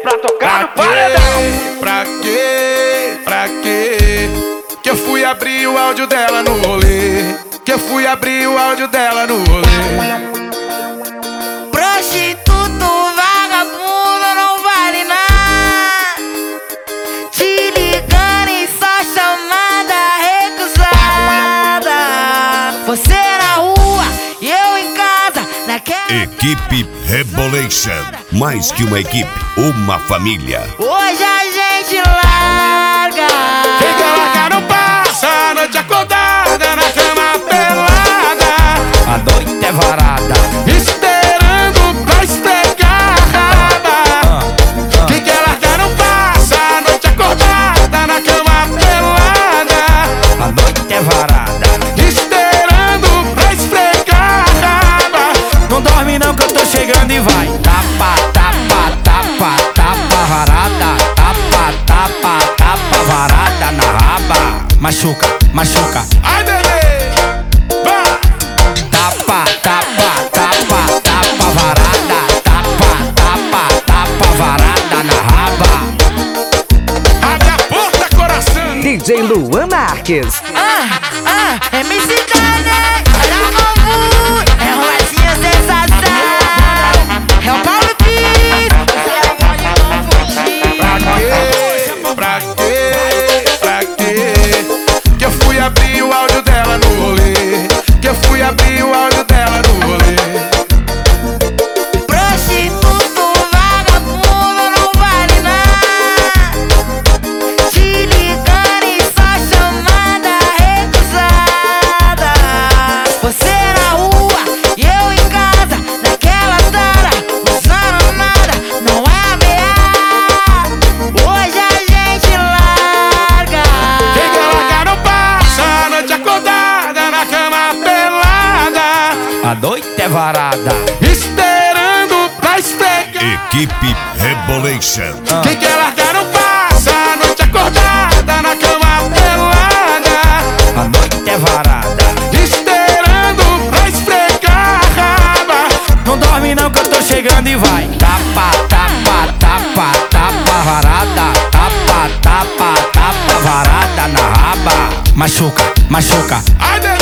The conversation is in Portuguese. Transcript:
pra tocar no paredão. Pra quê? Que eu fui abrir o áudio dela no rolê. Que eu fui abrir o áudio dela no rolê. Prostituto, vagabundo, não vale nada. Te ligando e só chamada recusada. Você na rua e eu em casa, naquela Equipe Rebolation. Mais que uma equipe, uma família. hoje a gente larga. Quem quer largar não passa a noite acordada na cama pelada. A noite é varada, Esperando pra esfregar a raba. Quem quer largar não passa a noite acordada na cama pelada. a noite é varada. Esperando pra esfregar a raba. Não dorme não que eu tô chegando e vai. Tapa, tapa, tapa, tapa varada. Tapa, tapa, tapa varada na raba. Machuca, machuca. Ai, bebê, vai! Tapa, tapa, tapa, tapa varada. Tapa, tapa, tapa varada na raba. Abre a porta, coração! DJ Luan Marques. MC Dane, olha o novo, é o Rosinha sensação. É o Paulo Pires, você pode não fugir. Pra quê? Que eu fui abrir o áudio dela no rolê. Que eu fui abrir o áudio dela no rolê. Prostituto, vagabundo, não vale nada. Te ligando e só chamada recusada. Você na rua e eu em casa, naquela tara, usando nada, não é ameaça. Hoje a gente larga. Quem quer largar não passa a noite acordada na cama pelada. A noite é varada. Esperando pra esfregar. Equipe Rebolation. Quem quer largar não passa a noite acordada na cama pelada. A noite é varada. Esperando pra esfregar a raba. Não dorme não que eu tô chegando e vai. Tapa, tapa, tapa, tapa varada. Tapa, tapa, tapa varada na raba. Machuca, machuca. Ai, bebê,